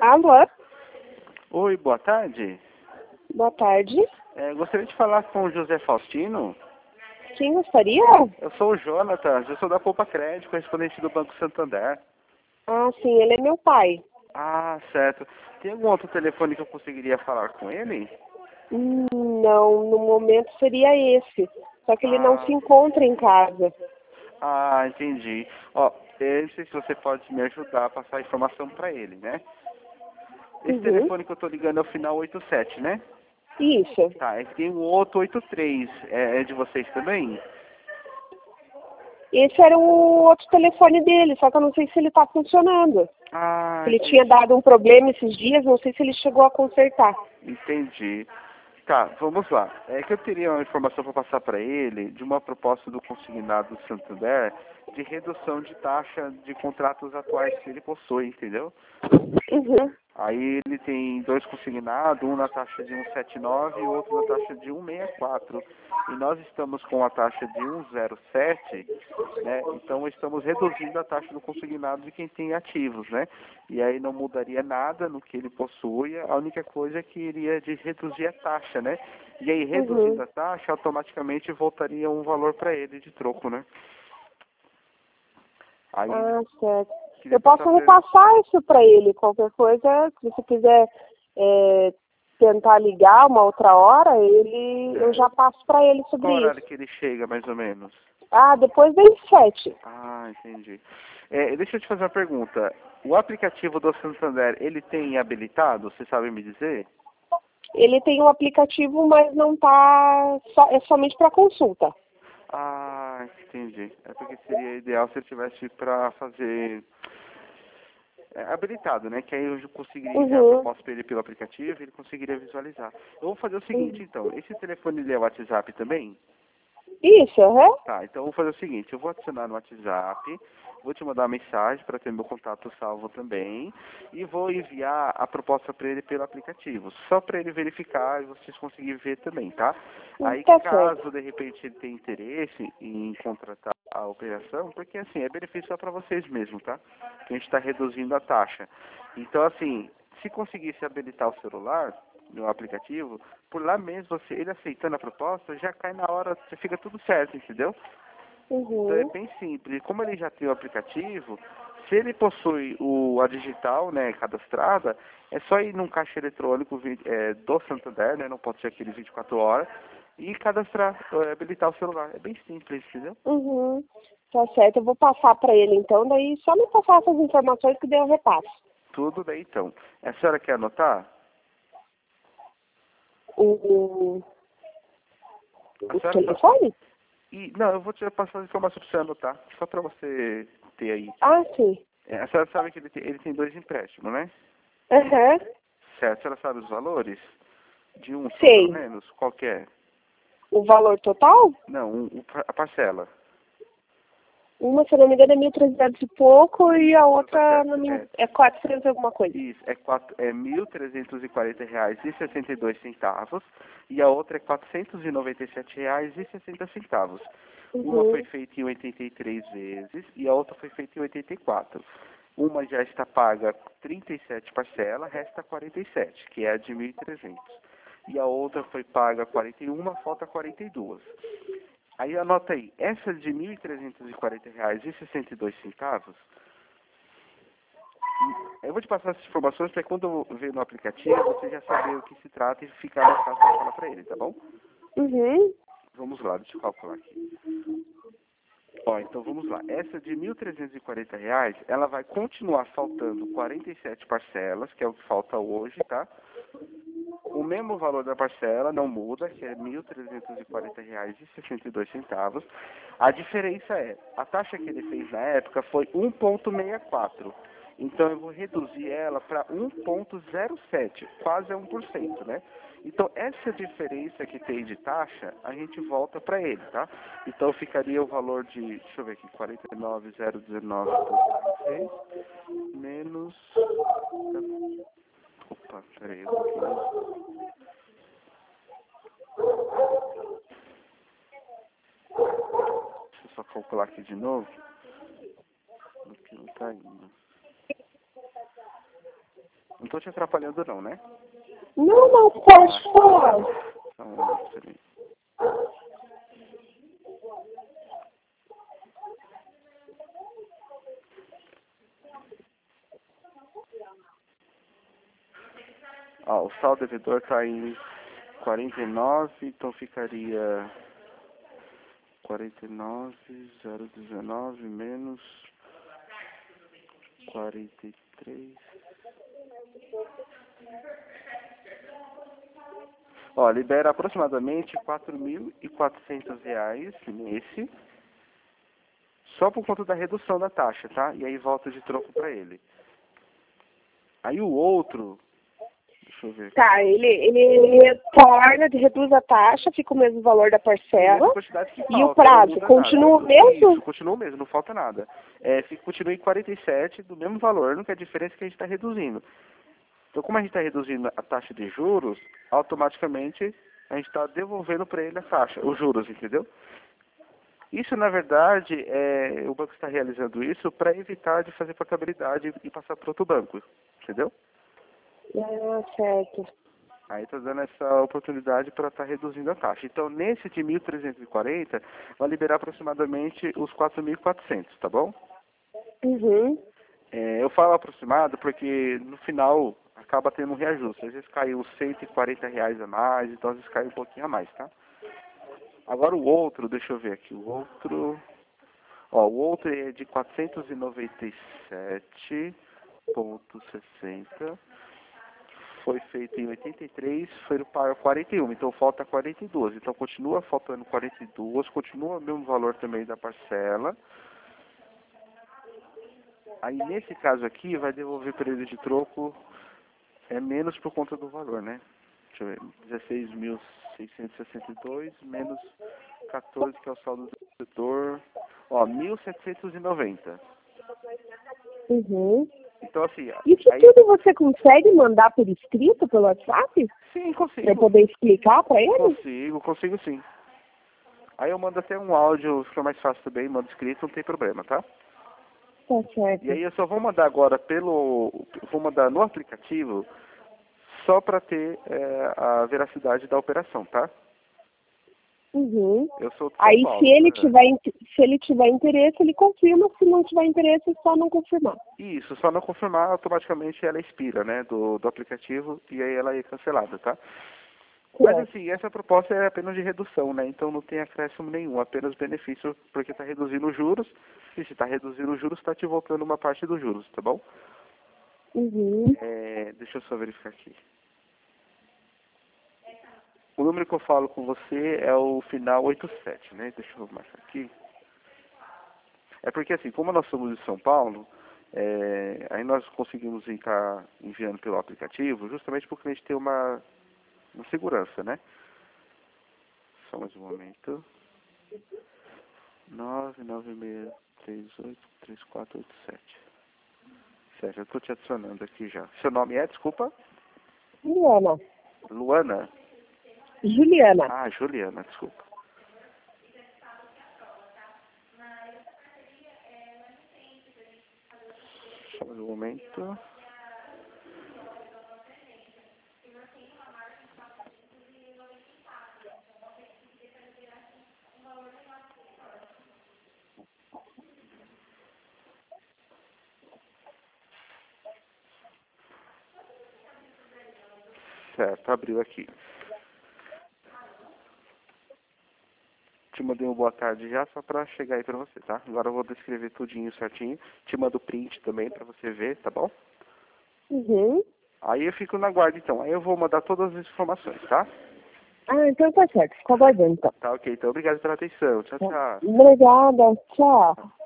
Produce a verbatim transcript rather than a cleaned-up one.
Alô? Oi, boa tarde. Boa tarde. É, gostaria de falar com o José Faustino. Quem gostaria? Eu sou o Jonatas, eu sou da Poupa Crédito, correspondente do Banco Santander. Ah, sim, ele é meu pai. Ah, certo. Tem algum outro telefone que eu conseguiria falar com ele? Hum, não, no momento seria esse. Só que ele não Ah, se encontra em casa. ah entendi. Ó, eu não sei se você pode me ajudar a passar a informação para ele, né? Esse Uhum. telefone que eu tô ligando é o final oito sete, né? Isso. Tá, esse tem o outro oito três. É, é de vocês também? Esse era o outro telefone dele, só que eu não sei se ele está funcionando. Ah, Ele tinha entendi. dado um problema esses dias, não sei se ele chegou a consertar. Entendi. Tá, vamos lá. É que eu teria uma informação para passar para ele de uma proposta do consignado do Santander de redução de taxa de contratos atuais que ele possui, entendeu? Uhum. Aí ele tem dois consignados, um na taxa de um vírgula setenta e nove e outro na taxa de um vírgula sessenta e quatro. E nós estamos com a taxa de um vírgula zero sete, né? Então estamos reduzindo a taxa do consignado de quem tem ativos, né? E aí não mudaria nada no que ele possui, a única coisa é que iria de reduzir a taxa, né? E aí reduzindo Uhum. a taxa, automaticamente voltaria um valor para ele de troco, né? Aí Ah, certo. queria Eu passar posso para ele. repassar isso para ele. Qualquer coisa, se você quiser é, tentar ligar uma outra hora, ele, eu já Certo. passo para ele sobre Qual isso. horário que ele chega, mais ou menos? Ah, depois das sete. Ah, entendi. É, deixa eu te fazer uma pergunta. O aplicativo do Santander, ele tem habilitado? Você sabe me dizer? Ele tem um aplicativo, mas não tá. Só, é somente para consulta. Ah, entendi. É porque seria ideal se ele tivesse para fazer é, habilitado, né? Que aí eu conseguiria enviar a Uhum. proposta para ele pelo aplicativo e ele conseguiria visualizar. Eu vou fazer o seguinte, Uhum. então. Esse telefone ele é WhatsApp também? Isso, aham. Tá, então eu vou fazer o seguinte, eu vou adicionar no WhatsApp, vou te mandar uma mensagem para ter meu contato salvo também, e vou enviar a proposta para ele pelo aplicativo, só para ele verificar e vocês conseguirem ver também, tá? Aí Tá certo. caso de repente ele tenha interesse em contratar a operação, porque assim, é benefício só para vocês mesmo, tá? Que a gente está reduzindo a taxa. Então assim, se conseguisse habilitar o celular, no aplicativo, por lá mesmo, você, ele aceitando a proposta, já cai na hora, já fica tudo certo, entendeu? Então é Uhum. bem simples. Como ele já tem o aplicativo, se ele possui o, a digital, né, cadastrada, é só ir num caixa eletrônico vi- é, do Santander, né, não pode ser aquele vinte e quatro horas, e cadastrar, é, habilitar o celular. É bem simples, entendeu? Uhum. Tá certo, eu vou passar para ele então, daí só me passar essas informações que daí eu repasso. Tudo bem, então. A senhora quer anotar? O, A o senhora só... telefone? E, não, eu vou te passar as informações para você anotar, só para você ter aí. Ah, sim. É, a senhora sabe que ele tem, ele tem dois empréstimos, né? Aham. Certo, a senhora sabe os valores? De um só, pelo Sei. menos? Qual que é? O valor total? Não, um, um, a parcela. Uma, se eu não me engano, é mil e trezentos e pouco e a Não, tá outra não certo. me... É, é quatrocentos e alguma coisa. isso, é, quatro, é mil trezentos e quarenta reais e sessenta e dois centavos e a outra é quatrocentos e noventa e sete reais e sessenta centavos. Uma foi Uhum. feita em oitenta e três vezes e a outra foi feita em oitenta e quatro. Uma já está paga trinta e sete parcelas, resta quarenta e sete, que é a de mil e trezentos. E a outra foi paga quarenta e uma, falta quarenta e duas. Aí anota aí, essa de mil trezentos e quarenta reais e sessenta e dois centavos, eu vou te passar essas informações para quando eu ver no aplicativo você já saber o que se trata e ficar mais fácil para falar para ele, tá bom? Uhum. Vamos lá, deixa eu calcular aqui. Ó, então vamos lá. Essa de mil trezentos e quarenta reais, ela vai continuar faltando quarenta e sete parcelas, que é o que falta hoje, tá? O mesmo valor da parcela não muda, que é mil trezentos e quarenta reais e sessenta e dois centavos. A diferença é, a taxa que ele fez na época foi um vírgula sessenta e quatro. Então eu vou reduzir ela para um vírgula zero sete, quase a um por cento, né? Então essa diferença que tem de taxa, a gente volta para ele, tá? Então ficaria o valor de, deixa eu ver aqui, quarenta e nove mil dezenove vírgula quarenta e seis menos... Opa, peraí um pouquinho. Deixa eu só calcular aqui de novo. Aqui não tá indo. tô te atrapalhando não, né? Não, não, pode falar. Então, peraí. Ó, o saldo devedor está em quarenta e nove, então ficaria quarenta e nove, zero dezenove menos quarenta e três. Ó, libera aproximadamente quatro mil e quatrocentos reais nesse, só por conta da redução da taxa, tá? E aí volta de troco para ele. Aí o outro, deixa eu ver aqui. Tá, ele, ele retorna, reduz a taxa, fica o mesmo valor da parcela. Mesma quantidade que E o falta, prazo não muda continua o nada. mesmo? Isso, continua o mesmo, não falta nada. É, fica, continua em quarenta e sete do mesmo valor, a única diferença é que a gente está reduzindo. Então, como a gente está reduzindo a taxa de juros, automaticamente a gente está devolvendo para ele a taxa, os juros, entendeu? Isso, na verdade, é, o banco está realizando isso para evitar de fazer portabilidade e passar para outro banco, entendeu? Ah, certo. Aí está dando essa oportunidade para estar tá reduzindo a taxa. Então, nesse de mil trezentos e quarenta, vai liberar aproximadamente os quatro mil e quatrocentos, tá bom? Uhum. É, eu falo aproximado porque no final acaba tendo um reajuste. Às vezes cai uns cento e quarenta reais a mais, então às vezes cai um pouquinho a mais, tá? Agora o outro, deixa eu ver aqui, o outro... Ó, o outro é de quatrocentos e noventa e sete vírgula sessenta. Foi feito em oitenta e três, foi para quarenta e um, então falta quarenta e dois. Então continua faltando quarenta e dois, continua o mesmo valor também da parcela. Aí nesse caso aqui vai devolver período de troco, é menos por conta do valor, né? Deixa eu ver, dezesseis mil seiscentos e sessenta e dois menos quatorze, que é o saldo do devedor, ó, mil setecentos e noventa. Uhum. Então assim, Isso aí... tudo você consegue mandar por escrito, pelo WhatsApp? Sim, consigo. Para poder explicar para ele? Consigo, consigo sim. Aí eu mando até um áudio, fica mais fácil também, mando escrito, não tem problema, tá? Tá certo. E aí eu só vou mandar agora pelo... Vou mandar no aplicativo só para ter é, a veracidade da operação, tá? Uhum. Eu sou de São Aí Paulo, se ele tá? tiver in- se ele tiver interesse, ele confirma, se não tiver interesse, é só não confirmar. Isso, só não confirmar, automaticamente ela expira, né, do, do aplicativo, e aí ela é cancelada, tá? Mas Certo. assim, essa proposta é apenas de redução, né? Então não tem acréscimo nenhum, apenas benefício, porque está reduzindo os juros, e se está reduzindo os juros, está te voltando uma parte dos juros, tá bom? Uhum. É, deixa eu só verificar aqui. O número que eu falo com você é o final oitenta e sete, né? Deixa eu marcar aqui. É porque assim, como nós somos de São Paulo, é, aí nós conseguimos estar enviando pelo aplicativo, justamente porque a gente tem uma, uma segurança, né? Só mais um momento. nove nove seis três oito três quatro oito sete. Certo, eu estou te adicionando aqui já. Seu nome é, desculpa? Juliana. Luana? Juliana. Ah, Juliana, desculpa. Só mais um momento. Certo, abriu aqui. Te mandei uma boa tarde já, só pra chegar aí pra você, tá? Agora eu vou descrever tudinho certinho. Te mando o print também pra você ver, tá bom? Uhum. Aí eu fico na guarda então. Aí eu vou mandar todas as informações, tá? Ah, então tá certo. Fica aguardando, então. Tá ok, então obrigado pela atenção. Tchau, tchau. Obrigada. Tchau.